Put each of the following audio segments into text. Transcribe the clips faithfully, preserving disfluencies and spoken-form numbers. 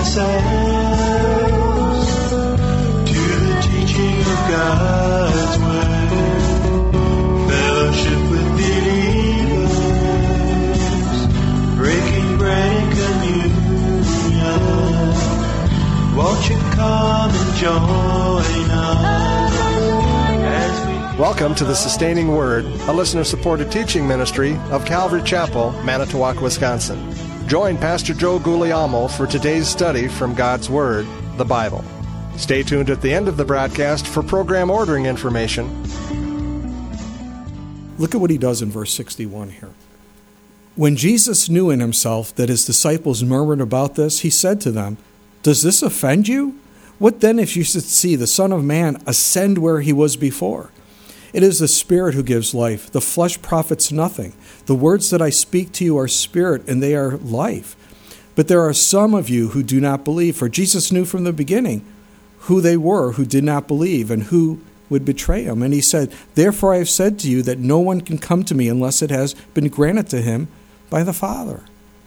ourselves to the teaching of God's Word, fellowship with believers, breaking bread and communion. Won't you come and join us as we... Welcome to the Sustaining Word, a listener-supported teaching ministry of Calvary Chapel, Manitowoc, Wisconsin. Join Pastor Joe Guglielmo for today's study from God's Word, the Bible. Stay tuned at the end of the broadcast for program ordering information. Look at what he does in verse sixty-one here. When Jesus knew in himself that his disciples murmured about this, he said to them, "Does this offend you? What then if you should see the Son of Man ascend where he was before? It is the Spirit who gives life. The flesh profits nothing. The words that I speak to you are spirit, and they are life. But there are some of you who do not believe, for Jesus knew from the beginning who they were who did not believe and who would betray him. And he said, therefore I have said to you that no one can come to me unless it has been granted to him by the Father."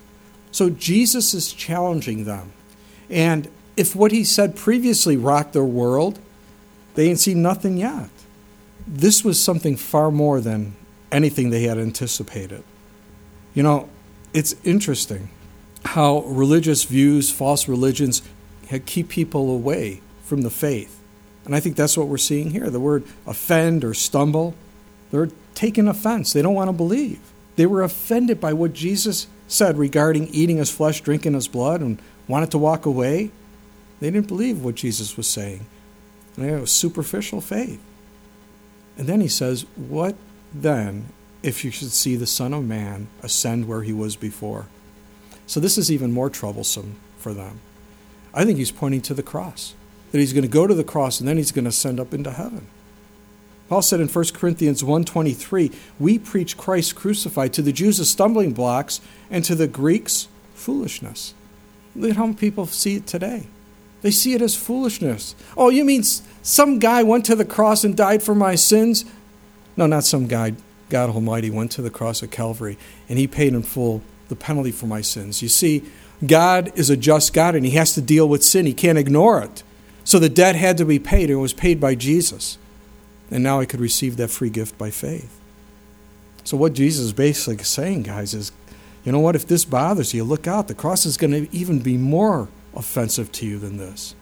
So Jesus is challenging them. And if what he said previously rocked their world, they ain't seen nothing yet. This was something far more than anything they had anticipated. You know, it's interesting how religious views, false religions, keep people away from the faith. And I think that's what we're seeing here. The word offend or stumble, they're taking offense. They don't want to believe. They were offended by what Jesus said regarding eating his flesh, drinking his blood, and wanted to walk away. They didn't believe what Jesus was saying. And they had a superficial faith. And then he says, what then if you should see the Son of Man ascend where he was before? So this is even more troublesome for them. I think he's pointing to the cross, that he's going to go to the cross and then he's going to ascend up into heaven. Paul said in First Corinthians one twenty-three, we preach Christ crucified, to the Jews a stumbling blocks and to the Greeks foolishness. Look at how people see it today. They see it as foolishness. Oh, you mean some guy went to the cross and died for my sins? No, not some guy. God Almighty went to the cross at Calvary, and he paid in full the penalty for my sins. You see, God is a just God, and he has to deal with sin. He can't ignore it. So the debt had to be paid, and it was paid by Jesus. And now I could receive that free gift by faith. So what Jesus is basically saying, guys, is, you know what? If this bothers you, look out. The cross is going to even be more offensive to you than this.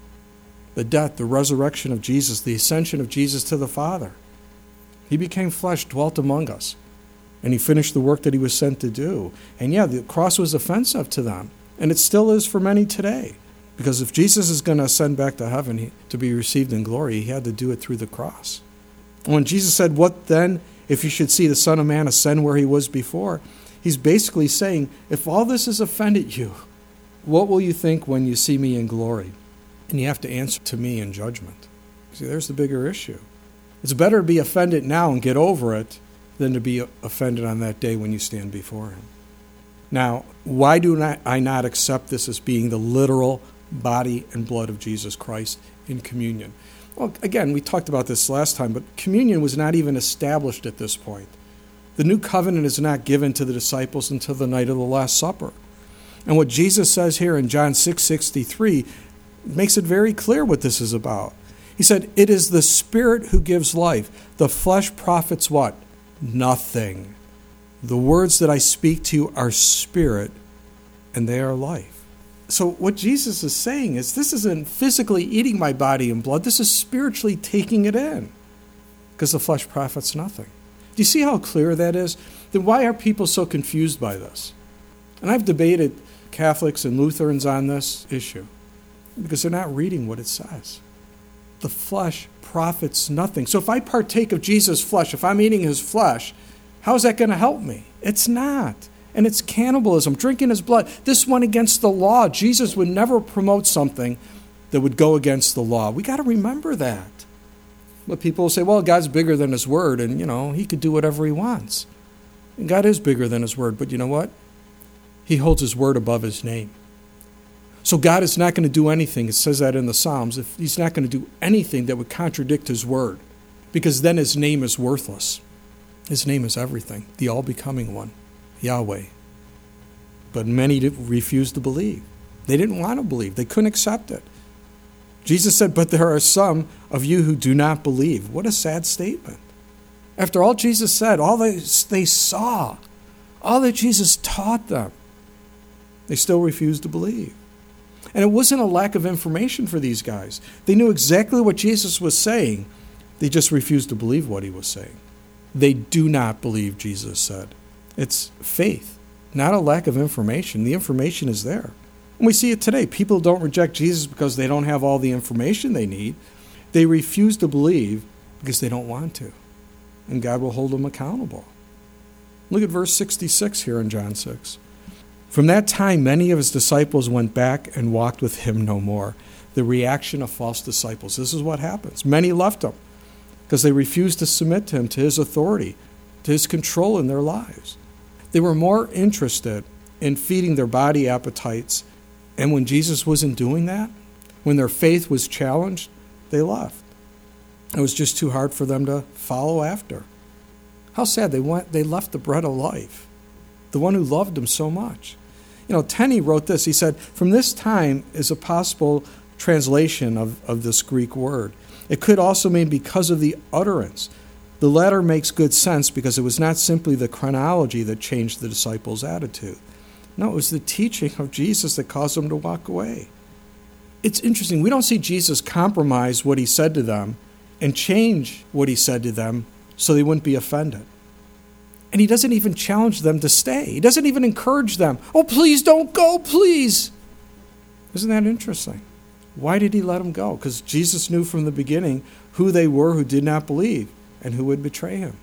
The death, the resurrection of Jesus, the ascension of Jesus to the Father. He became flesh, dwelt among us, and he finished the work that he was sent to do. And yeah, the cross was offensive to them, and it still is for many today. Because if Jesus is going to ascend back to heaven he, to be received in glory, he had to do it through the cross. When Jesus said, what then if you should see the Son of Man ascend where he was before? He's basically saying, if all this has offended you, what will you think when you see me in glory? And you have to answer to me in judgment. See, there's the bigger issue. It's better to be offended now and get over it than to be offended on that day when you stand before him. Now, why do not, I not accept this as being the literal body and blood of Jesus Christ in communion? Well, again, we talked about this last time, but communion was not even established at this point. The new covenant is not given to the disciples until the night of the Last Supper. And what Jesus says here in John six sixty-three makes it very clear what this is about. He said, it is the Spirit who gives life. The flesh profits what? Nothing. The words that I speak to you are spirit, and they are life. So what Jesus is saying is, this isn't physically eating my body and blood. This is spiritually taking it in, because the flesh profits nothing. Do you see how clear that is? Then why are people so confused by this? And I've debated Catholics and Lutherans on this issue because they're not reading what it says. The flesh profits nothing. So if I partake of Jesus' flesh, if I'm eating his flesh, how is that going to help me? It's not. And it's cannibalism, drinking his blood. This went against the law. Jesus would never promote something that would go against the law. We got to remember that. But people will say, well, God's bigger than his word, and, you know, he could do whatever he wants. And God is bigger than his word, but you know what? He holds his word above his name. So God is not going to do anything, it says that in the Psalms, if he's not going to do anything that would contradict his word, because then his name is worthless. His name is everything, the all-becoming one, Yahweh. But many refuse to believe. They didn't want to believe. They couldn't accept it. Jesus said, but there are some of you who do not believe. What a sad statement. After all Jesus said, all they, they saw, all that Jesus taught them, they still refused to believe. And it wasn't a lack of information for these guys. They knew exactly what Jesus was saying. They just refused to believe what he was saying. They do not believe, Jesus said. It's faith, not a lack of information. The information is there. And we see it today. People don't reject Jesus because they don't have all the information they need. They refuse to believe because they don't want to. And God will hold them accountable. Look at verse sixty-six here in John six. From that time, many of his disciples went back and walked with him no more. The reaction of false disciples. This is what happens. Many left him because they refused to submit to him, to his authority, to his control in their lives. They were more interested in feeding their body appetites. And when Jesus wasn't doing that, when their faith was challenged, they left. It was just too hard for them to follow after. How sad. They went. They left the bread of life, the one who loved them so much. You know, Tenney wrote this. He said, from this time is a possible translation of, of this Greek word. It could also mean because of the utterance. The latter makes good sense because it was not simply the chronology that changed the disciples' attitude. No, it was the teaching of Jesus that caused them to walk away. It's interesting. We don't see Jesus compromise what he said to them and change what he said to them so they wouldn't be offended. And he doesn't even challenge them to stay. He doesn't even encourage them. Oh, please don't go, please. Isn't that interesting? Why did he let them go? Because Jesus knew from the beginning who they were who did not believe and who would betray him.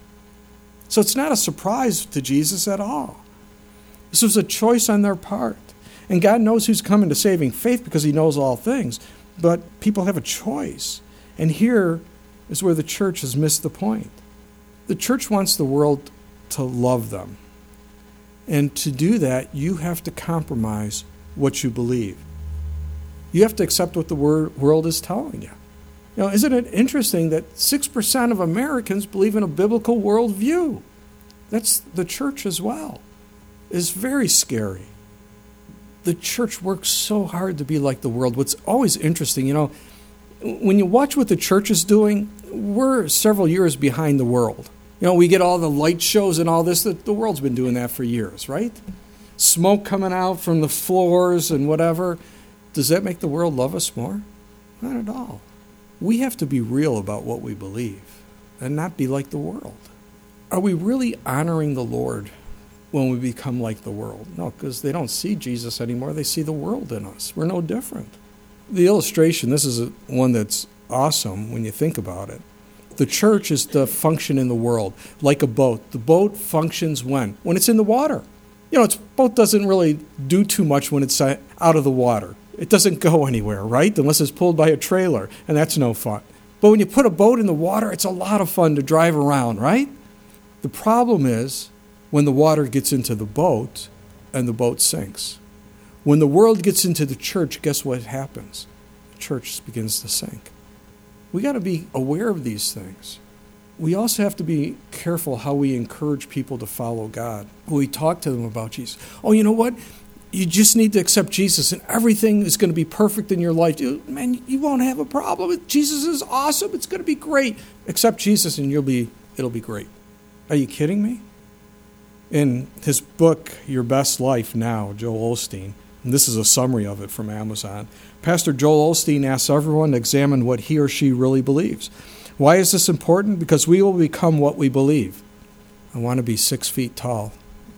So it's not a surprise to Jesus at all. This was a choice on their part. And God knows who's coming to saving faith because he knows all things. But people have a choice. And here is where the church has missed the point. The church wants the world to love them. And to do that, you have to compromise what you believe. You have to accept what the world is telling you. You know, isn't it interesting that six percent of Americans believe in a biblical worldview? That's the church as well. It's very scary. The church works so hard to be like the world. What's always interesting, you know, when you watch what the church is doing, we're several years behind the world. You know, we get all the light shows and all this. The, the world's been doing that for years, right? Smoke coming out from the floors and whatever. Does that make the world love us more? Not at all. We have to be real about what we believe and not be like the world. Are we really honoring the Lord when we become like the world? No, because they don't see Jesus anymore. They see the world in us. We're no different. The illustration, this is a, one that's awesome when you think about it. The church is to function in the world like a boat. The boat functions when? When it's in the water. You know, its boat doesn't really do too much when it's out of the water. It doesn't go anywhere, right? Unless it's pulled by a trailer, and that's no fun. But when you put a boat in the water, it's a lot of fun to drive around, right? The problem is when the water gets into the boat and the boat sinks. When the world gets into the church, guess what happens? The church begins to sink. We got to be aware of these things. We also have to be careful how we encourage people to follow God. When we talk to them about Jesus. Oh, you know what? You just need to accept Jesus and everything is going to be perfect in your life. You, man, you won't have a problem. Jesus is awesome. It's going to be great. Accept Jesus and you'll be, it'll be great. Are you kidding me? In his book, Your Best Life Now, Joel Osteen, and this is a summary of it from Amazon, Pastor Joel Osteen asks everyone to examine what he or she really believes. Why is this important? Because we will become what we believe. I want to be six feet tall.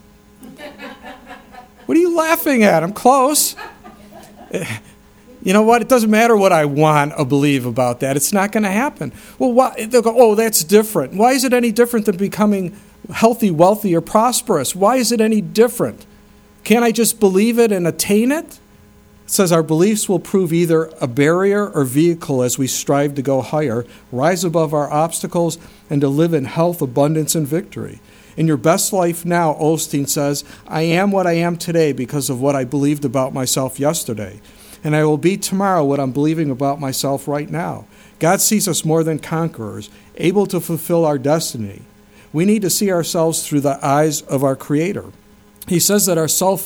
What are you laughing at? I'm close. You know what? It doesn't matter what I want or believe about that. It's not going to happen. Well, why? They'll go, oh, that's different. Why is it any different than becoming healthy, wealthy, or prosperous? Why is it any different? Can't I just believe it and attain it? It says our beliefs will prove either a barrier or vehicle as we strive to go higher, rise above our obstacles, and to live in health, abundance, and victory. In Your Best Life Now, Osteen says, I am what I am today because of what I believed about myself yesterday. And I will be tomorrow what I'm believing about myself right now. God sees us more than conquerors, able to fulfill our destiny. We need to see ourselves through the eyes of our Creator. He says that our self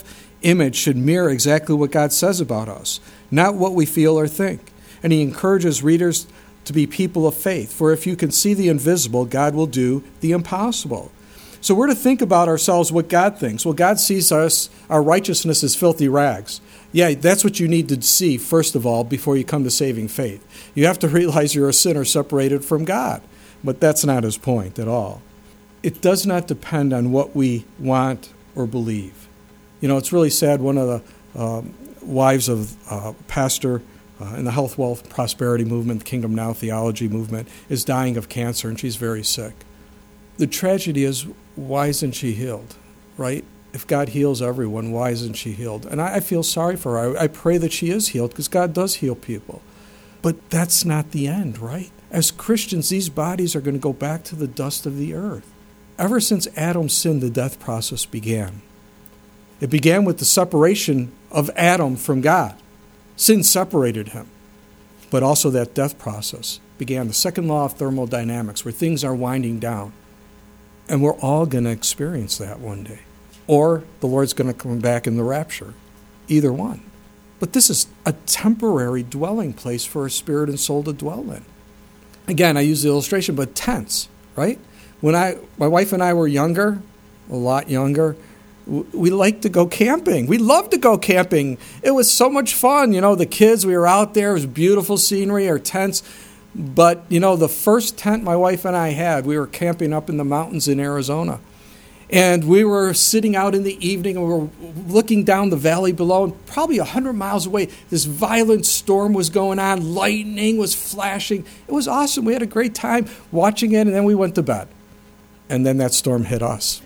image should mirror exactly what God says about us, not what we feel or think. And he encourages readers to be people of faith. For if you can see the invisible, God will do the impossible. So we're to think about ourselves what God thinks. Well, God sees us, our righteousness as filthy rags. Yeah, that's what you need to see, first of all, before you come to saving faith. You have to realize you're a sinner separated from God. But that's not his point at all. It does not depend on what we want or believe. You know, it's really sad. One of the um, wives of uh, pastor uh, in the health, wealth, prosperity movement, the Kingdom Now theology movement, is dying of cancer, and she's very sick. The tragedy is, why isn't she healed, right? If God heals everyone, why isn't she healed? And I, I feel sorry for her. I, I pray that she is healed, because God does heal people. But that's not the end, right? As Christians, these bodies are going to go back to the dust of the earth. Ever since Adam sinned, the death process began. It began with the separation of Adam from God. Sin separated him. But also that death process began, the second law of thermodynamics, where things are winding down. And we're all going to experience that one day. Or the Lord's going to come back in the rapture. Either one. But this is a temporary dwelling place for a spirit and soul to dwell in. Again, I use the illustration, but tents, right? When I, my wife and I were younger, a lot younger, we liked to go camping. We loved to go camping. It was so much fun. You know, the kids, we were out there. It was beautiful scenery, our tents. But, you know, the first tent my wife and I had, we were camping up in the mountains in Arizona. And we were sitting out in the evening, and we were looking down the valley below, and probably one hundred miles away, this violent storm was going on. Lightning was flashing. It was awesome. We had a great time watching it, and then we went to bed. And then that storm hit us.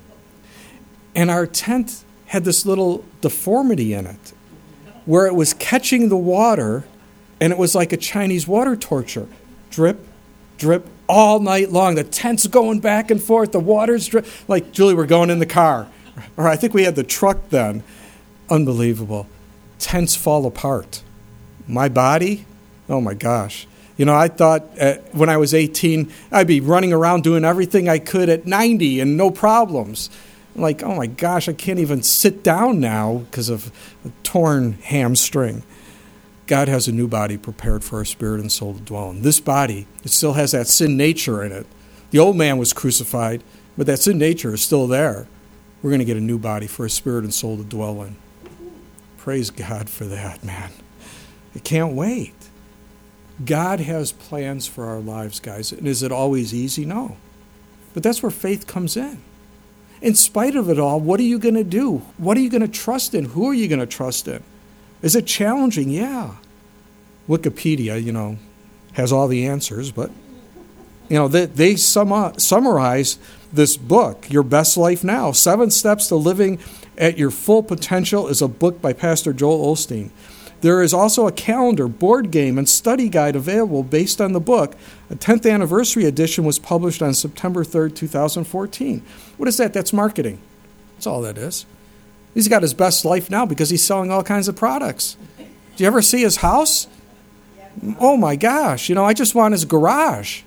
And our tent had this little deformity in it, where it was catching the water, and it was like a Chinese water torture. Drip, drip, all night long. The tent's going back and forth. The water's drip. Like, Julie, we're going in the car. Or I think we had the truck then. Unbelievable. Tents fall apart. My body, oh my gosh. You know, I thought uh, when I was eighteen, I'd be running around doing everything I could at ninety and no problems. Like, oh my gosh, I can't even sit down now because of a torn hamstring. God has a new body prepared for our spirit and soul to dwell in. This body, it still has that sin nature in it. The old man was crucified, but that sin nature is still there. We're going to get a new body for our spirit and soul to dwell in. Praise God for that, man. I can't wait. God has plans for our lives, guys. And is it always easy? No. But that's where faith comes in. In spite of it all, what are you going to do? What are you going to trust in? Who are you going to trust in? Is it challenging? Yeah. Wikipedia, you know, has all the answers, but, you know, they, they sum, summarize this book, Your Best Life Now. Seven Steps to Living at Your Full Potential is a book by Pastor Joel Osteen. There is also a calendar, board game, and study guide available based on the book. A tenth anniversary edition was published on September third, two thousand fourteen. What is that? That's marketing. That's all that is. He's got his best life now because he's selling all kinds of products. Do you ever see his house? Oh my gosh, you know, I just want his garage.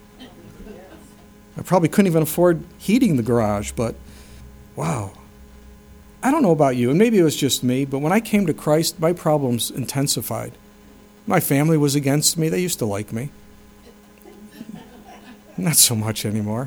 I probably couldn't even afford heating the garage, but wow. I don't know about you, and maybe it was just me, but when I came to Christ, my problems intensified. My family was against me. They used to like me. Not so much anymore.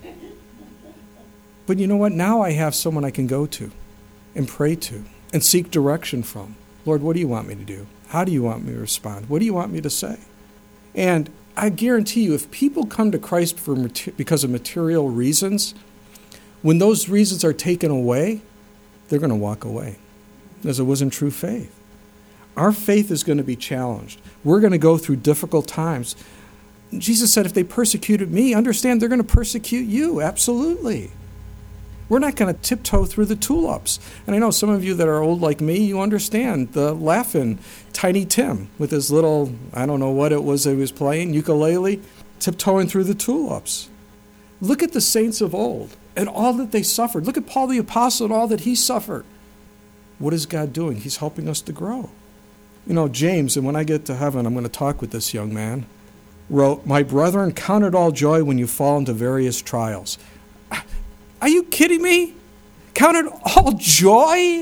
But you know what? Now I have someone I can go to and pray to and seek direction from. Lord, what do you want me to do? How do you want me to respond? What do you want me to say? And I guarantee you, if people come to Christ for because of material reasons, when those reasons are taken away, they're going to walk away, because it wasn't true faith. Our faith is going to be challenged. We're going to go through difficult times. Jesus said, if they persecuted me, understand they're going to persecute you. Absolutely. We're not going to tiptoe through the tulips. And I know some of you that are old like me, you understand the laughing Tiny Tim with his little, I don't know what it was that he was playing, ukulele, tiptoeing through the tulips. Look at the saints of old and all that they suffered. Look at Paul the Apostle and all that he suffered. What is God doing? He's helping us to grow. You know, James, and when I get to heaven, I'm going to talk with this young man, wrote, "My brethren, count it all joy when you fall into various trials." Are you kidding me? Count it all joy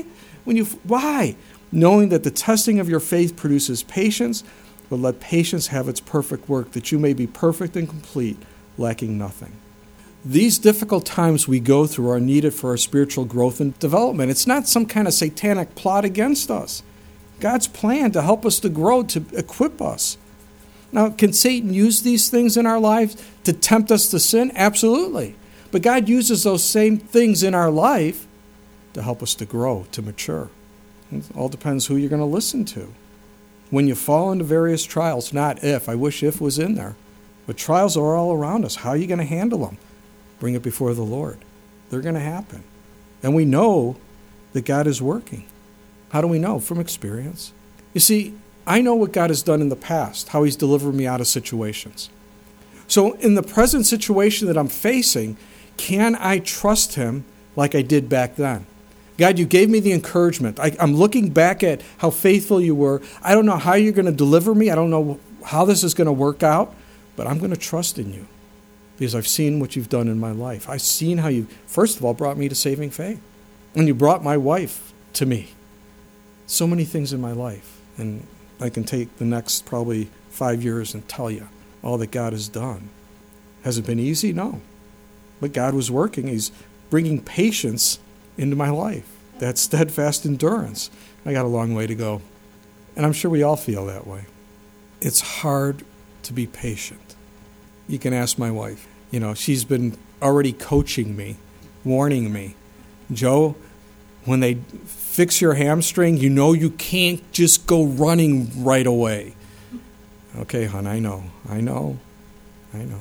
When you why? Knowing that the testing of your faith produces patience, but let patience have its perfect work, that you may be perfect and complete, lacking nothing. These difficult times we go through are needed for our spiritual growth and development. It's not some kind of satanic plot against us. God's plan to help us to grow, to equip us. Now, can Satan use these things in our lives to tempt us to sin? Absolutely. But God uses those same things in our life to help us to grow, to mature. It all depends who you're going to listen to. When you fall into various trials, not if, I wish if was in there, but trials are all around us. How are you going to handle them? Bring it before the Lord. They're going to happen. And we know that God is working. How do we know? From experience. You see, I know what God has done in the past, how he's delivered me out of situations. So in the present situation that I'm facing, can I trust him like I did back then? God, you gave me the encouragement. I, I'm looking back at how faithful you were. I don't know how you're going to deliver me. I don't know how this is going to work out, but I'm going to trust in you because I've seen what you've done in my life. I've seen how you, first of all, brought me to saving faith. And you brought my wife to me. So many things in my life. And I can take the next probably five years and tell you all that God has done. Has it been easy? No. But God was working. He's bringing patience into my life. That steadfast endurance. I got a long way to go. And I'm sure we all feel that way. It's hard to be patient. You can ask my wife. You know, she's been already coaching me, warning me. Joe, when they fix your hamstring, you know you can't just go running right away. Okay, hon, I know. I know. I know.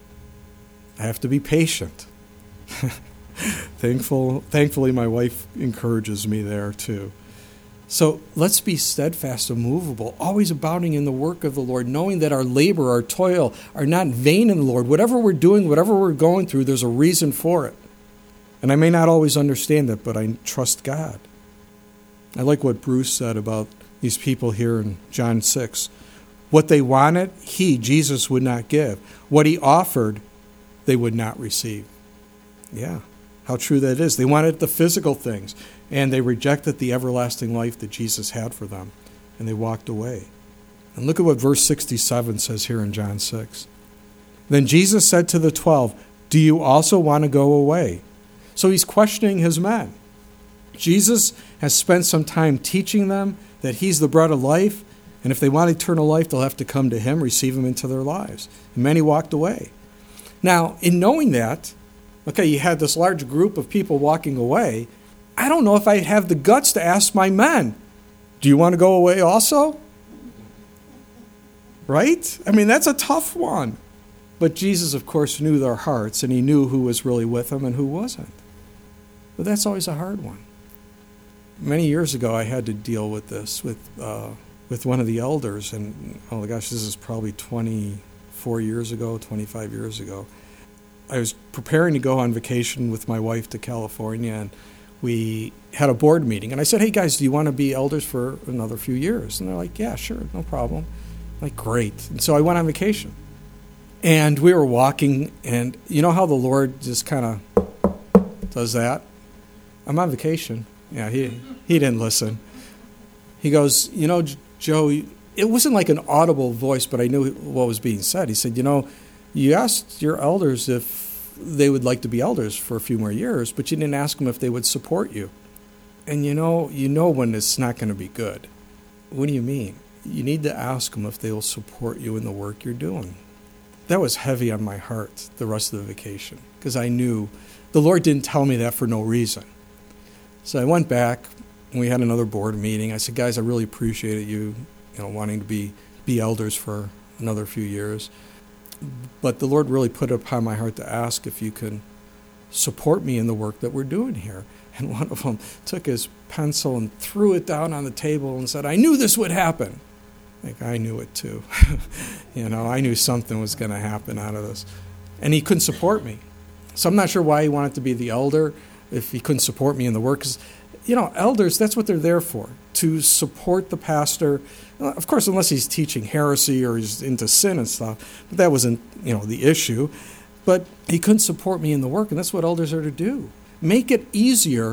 I have to be patient. Thankful, thankfully, my wife encourages me there too. So let's be steadfast, immovable, always abounding in the work of the Lord, knowing that our labor, our toil are not vain in the Lord. Whatever we're doing, whatever we're going through, there's a reason for it. And I may not always understand it, but I trust God. I like what Bruce said about these people here in John six. What they wanted, he, Jesus, would not give. What he offered, they would not receive. Yeah, how true that is. They wanted the physical things, and they rejected the everlasting life that Jesus had for them, and they walked away. And look at what verse sixty-seven says here in John six. Then Jesus said to the twelve, "Do you also want to go away?" So he's questioning his men. Jesus has spent some time teaching them that he's the bread of life, and if they want eternal life, they'll have to come to him, receive him into their lives. And many walked away. Now, in knowing that, okay, you had this large group of people walking away, I don't know if I'd have the guts to ask my men, do you want to go away also? Right? I mean, that's a tough one. But Jesus, of course, knew their hearts, and he knew who was really with them and who wasn't. But that's always a hard one. Many years ago, I had to deal with this with uh, with one of the elders, and oh my gosh, this is probably twenty-four years ago, twenty-five years ago. I was preparing to go on vacation with my wife to California, and we had a board meeting. And I said, hey, guys, do you want to be elders for another few years? And they're like, yeah, sure, no problem. I'm like, great. And so I went on vacation. And we were walking, and you know how the Lord just kind of does that? I'm on vacation. Yeah, he he didn't listen. He goes, you know, Joe, it wasn't like an audible voice, but I knew what was being said. He said, you know, you asked your elders if they would like to be elders for a few more years, but you didn't ask them if they would support you. And you know, you know when it's not going to be good. What do you mean? You need to ask them if they will support you in the work you're doing. That was heavy on my heart the rest of the vacation, because I knew the Lord didn't tell me that for no reason. So I went back, and we had another board meeting. I said, guys, I really appreciated you, you know, wanting to be, be elders for another few years. But the Lord really put it upon my heart to ask if you can support me in the work that we're doing here. And one of them took his pencil and threw it down on the table and said, I knew this would happen. Like, I knew it too. You know, I knew something was going to happen out of this. And he couldn't support me. So I'm not sure why he wanted to be the elder if he couldn't support me in the work. Because, you know, elders, that's what they're there for, to support the pastor. Of course, unless he's teaching heresy or he's into sin and stuff. But that wasn't, you know, the issue. But he couldn't support me in the work, and that's what elders are to do. Make it easier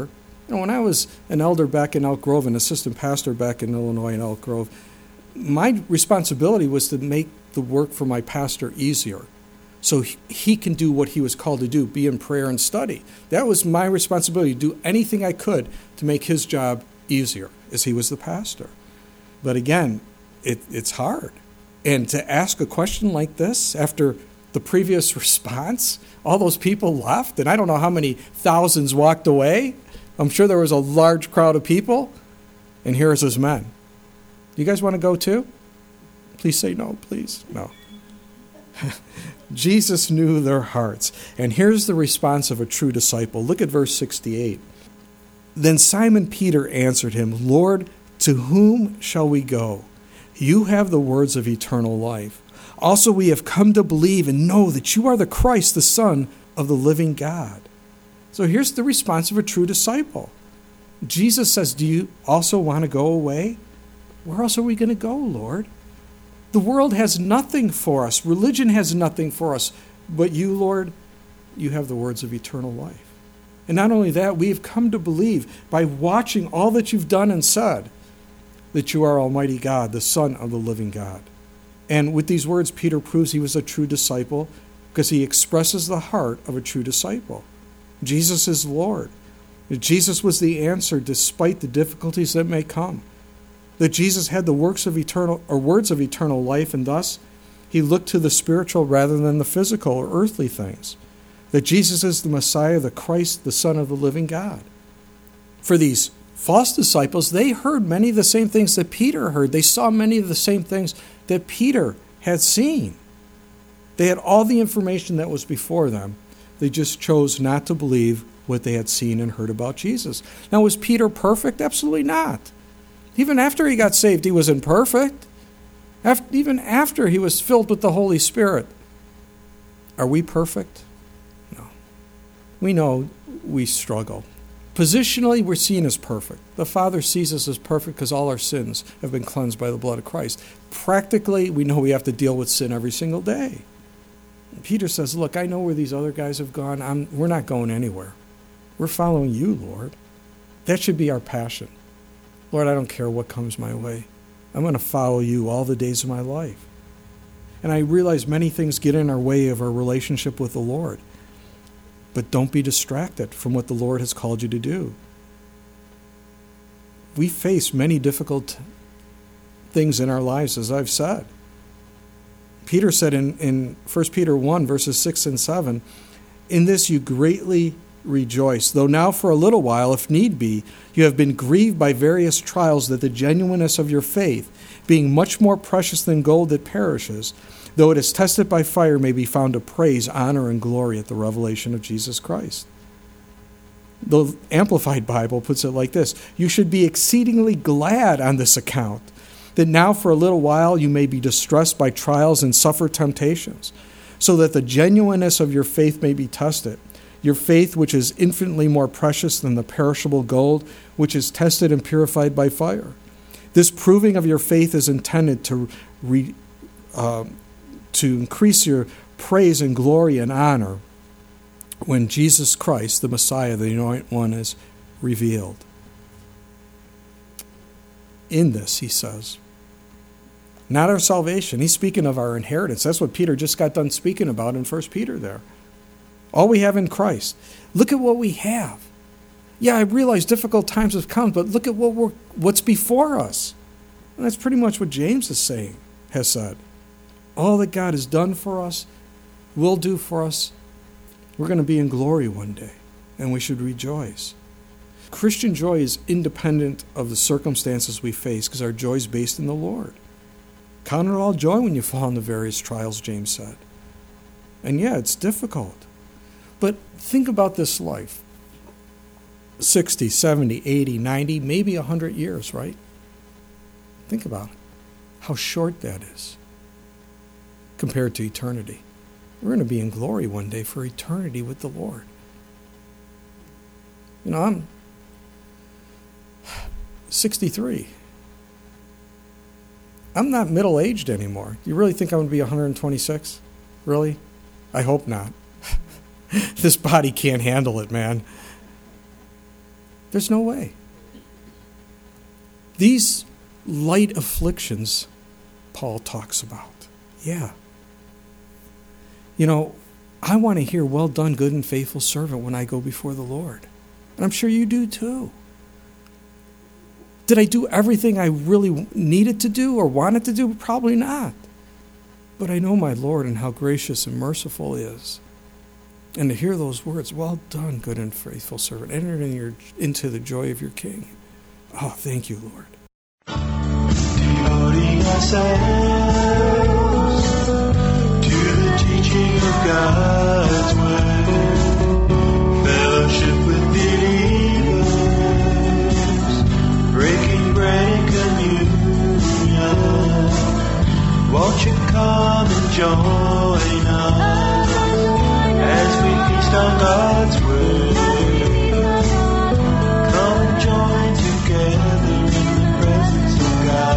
You know, when I was an elder back in Elk Grove, an assistant pastor back in Illinois in Elk Grove, my responsibility was to make the work for my pastor easier so he can do what he was called to do, be in prayer and study. That was my responsibility, to do anything I could to make his job easier, as he was the pastor. But again, it, it's hard. And to ask a question like this after the previous response, all those people left, and I don't know how many thousands walked away. I'm sure there was a large crowd of people, and here's his men. You guys want to go too? Please say no, please. No. Jesus knew their hearts. And here's the response of a true disciple. Look at verse sixty-eight. Then Simon Peter answered him, Lord, to whom shall we go? You have the words of eternal life. Also we have come to believe and know that you are the Christ, the Son of the living God. So here's the response of a true disciple. Jesus says, do you also want to go away? Where else are we going to go, Lord? The world has nothing for us. Religion has nothing for us. But you, Lord, you have the words of eternal life. And not only that, we have come to believe by watching all that you've done and said that you are Almighty God, the Son of the living God. And with these words, Peter proves he was a true disciple because he expresses the heart of a true disciple. Jesus is Lord. Jesus was the answer despite the difficulties that may come. That Jesus had the works of eternal or words of eternal life, and thus he looked to the spiritual rather than the physical or earthly things. That Jesus is the Messiah, the Christ, the Son of the living God. For these false disciples, they heard many of the same things that Peter heard. They saw many of the same things that Peter had seen. They had all the information that was before them. They just chose not to believe what they had seen and heard about Jesus. Now, was Peter perfect? Absolutely not. Even after he got saved, he was imperfect. After, even after he was filled with the Holy Spirit. Are we perfect? No. We know we struggle. Positionally, we're seen as perfect. The Father sees us as perfect because all our sins have been cleansed by the blood of Christ. Practically, we know we have to deal with sin every single day. Peter says, look, I know where these other guys have gone. I'm, we're not going anywhere. We're following you, Lord. That should be our passion. Lord, I don't care what comes my way. I'm going to follow you all the days of my life. And I realize many things get in our way of our relationship with the Lord. But don't be distracted from what the Lord has called you to do. We face many difficult things in our lives, as I've said. Peter said in, in First Peter one, verses six and seven, in this you greatly rejoice, though now for a little while, if need be, you have been grieved by various trials, that the genuineness of your faith, being much more precious than gold that perishes, though it is tested by fire, may be found to praise, honor, and glory at the revelation of Jesus Christ. The Amplified Bible puts it like this: you should be exceedingly glad on this account, that now for a little while you may be distressed by trials and suffer temptations, so that the genuineness of your faith may be tested. Your faith, which is infinitely more precious than the perishable gold, which is tested and purified by fire. This proving of your faith is intended to re, uh, to increase your praise and glory and honor when Jesus Christ, the Messiah, the Anointed One, is revealed. In this, he says, not our salvation. He's speaking of our inheritance. That's what Peter just got done speaking about in First Peter there. All we have in Christ. Look at what we have. Yeah, I realize difficult times have come, but look at what we're, what's before us. And that's pretty much what James is saying, has said. All that God has done for us, will do for us, we're going to be in glory one day, and we should rejoice. Christian joy is independent of the circumstances we face because our joy is based in the Lord. Count it all joy when you fall into various trials, James said. And yeah, it's difficult. But think about this life. sixty, seventy, eighty, ninety, maybe one hundred years, right? Think about it. How short that is compared to eternity. We're going to be in glory one day for eternity with the Lord. You know, I'm sixty-three. I'm not middle-aged anymore. Do you really think I'm going to be one hundred twenty-six? Really? I hope not. This body can't handle it, man. There's no way. These light afflictions Paul talks about. Yeah. You know, I want to hear, well done, good and faithful servant, when I go before the Lord. And I'm sure you do too. Did I do everything I really needed to do or wanted to do? Probably not. But I know my Lord and how gracious and merciful He is. And to hear those words, well done, good and faithful servant, enter in your, into the joy of your King. Oh, thank you, Lord. Devoting ourselves to the teaching of God's Word, fellowship with believers, breaking bread and communion, won't you come and join us as we feast on God's Word? Come and join together in the presence of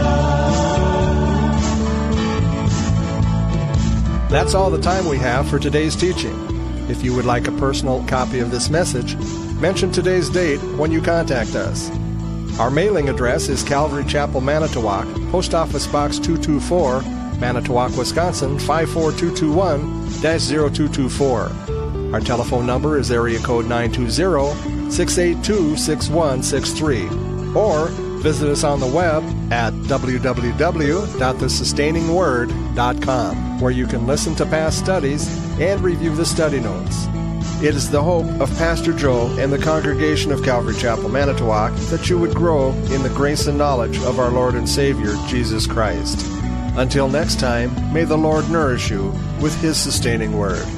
God. That's all the time we have for today's teaching. If you would like a personal copy of this message, mention today's date when you contact us. Our mailing address is Calvary Chapel, Manitowoc, Post Office Box two two four, Manitowoc, Wisconsin five four two two one dash zero two two four. Our telephone number is area code nine two zero, six eight two, six one six three. Or visit us on the web at w w w dot the sustaining word dot com, where you can listen to past studies and review the study notes. It is the hope of Pastor Joe and the congregation of Calvary Chapel, Manitowoc, that you would grow in the grace and knowledge of our Lord and Savior, Jesus Christ. Until next time, may the Lord nourish you with His sustaining word.